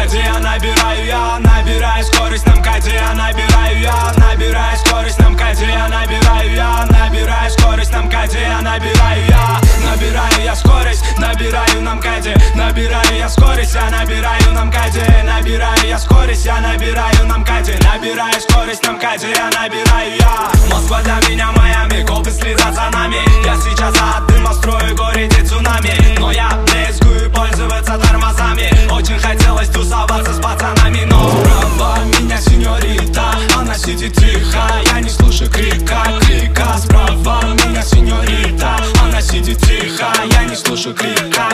МКАДе, я набираю скорость на МКАДе, я набираю скорость на МКАДе, я набираю скорость на МКАДе, я набираю я скорость, набираю на МКАДе, набираю я скорость, я набираю на МКАДе, набираю я скорость, я набираю на МКАДе, набираю скорость на МКАДе, я набираю я. Москва для меня Майами, копы следят за нами. Я сейчас от дыма строю в городе цунами, но я рискую пользоваться тормозами. Очень хотелось тусоваться с пацанами, но справа меня сеньорита, она сидит тихо, я не слышу крика. Справа меня сеньорита, она сидит тихо, я не слышу крика.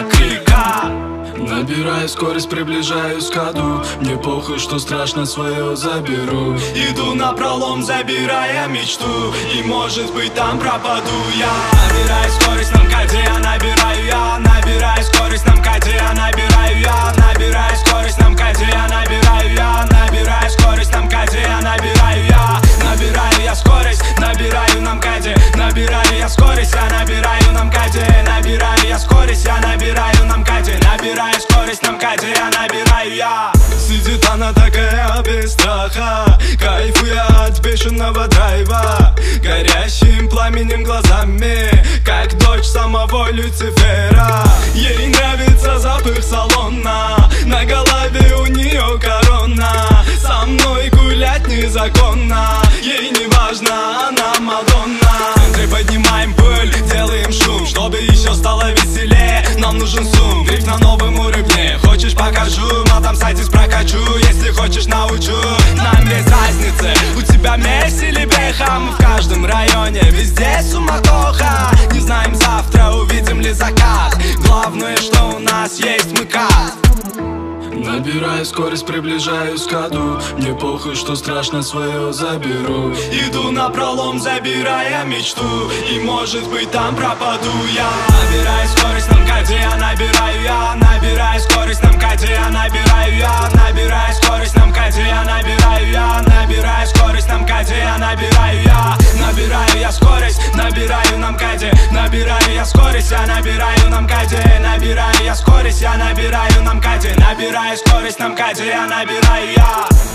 Набираю скорость, приближаюсь к аду. Мне похуй, что страшно, свое заберу. Иду напролом, забирая мечту, и может быть там пропаду я. Набираю скорость на МКАДе, я набираю скорость на МКАДе, я набираю скорость на МКАДе, я набираю скорость на МКАДе, я набираю я скорость, набираю на МКАДе, набираю я скорость, я набираю на МКАДе, набираю я скорость, я набираю на МКАДе, набираю скорость на МКАДе, я набираю я. Сидит она такая без страха, кайфуя от бешеного драйва, горящим пламенем глазами, как дочь самого Люцифера. Ей нравится запах салона, на голове у нее корона. Со мной гулять незаконно, ей не важно, она Мадонна. В центре поднимаем пыль, делаем шум, чтобы еще стало веселее. Нам нужен сум, дрифт на новом уровне. Хочешь покажу, на том сайте прокачу. Если хочешь научу, нам без разницы. У тебя Месси или Бехам, в каждом районе, везде суматоха. Не знаем завтра, увидим ли закат. Главное, что у нас есть МКАД. Набираю скорость, приближаюсь к аду. Мне похуй, что страшно, свое заберу. Иду напролом, забирая мечту, и может быть там пропаду я. Набираю скорость на МКАДе, я набираю скорость на МКАДе, я набираю скорость на МКАДе, я набираю скорость на МКАДе, я набираю я скорость, набираю на МКАДе, набираю я скорость, я набираю на МКАДе, набираю я скорость, я набираю на МКАДе, набираю скорость на МКАДе, я набираю я.